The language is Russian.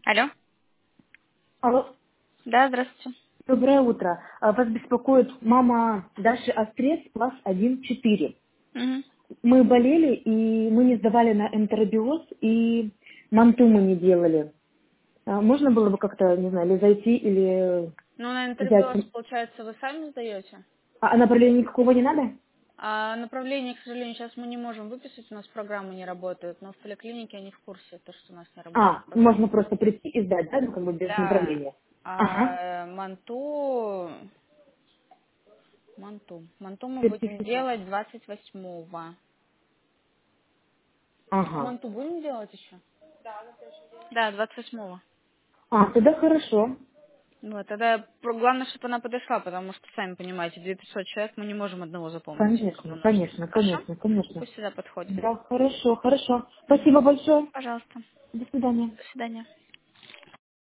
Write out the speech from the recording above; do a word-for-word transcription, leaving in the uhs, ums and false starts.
Алло. Алло, Да, здравствуйте. доброе утро. А, Вас беспокоит мама Даши Острец, класс один четыре. Мгм. Мы болели, и мы не сдавали на энтеробиоз, и манту мы не делали. А, Можно было бы как-то, не знаю, или зайти, или Ну, на взять... интербиоз, получается, вы сами сдаете? А а направления никакого не надо? А направление, к сожалению, сейчас мы не можем выписать, у нас программы не работают, но в поликлинике они в курсе, то, что у нас не работает А, программа. можно просто прийти и сдать, да, ну, как бы без Да. направления. Ага. А манту... Манту. Манту мы будем Сертификат. делать двадцать восьмого. Ага. Манту будем делать еще? Да, двадцать восьмого. А, тогда хорошо. Вот, тогда про- главное, чтобы она подошла, потому что, сами понимаете, две тысячи пятьсот человек мы не можем одного запомнить, Конечно, кому нужно. конечно, Хорошо? конечно, конечно. Пусть сюда подходит. Да, хорошо, хорошо. Мгм. Спасибо большое. Пожалуйста. До свидания. До свидания.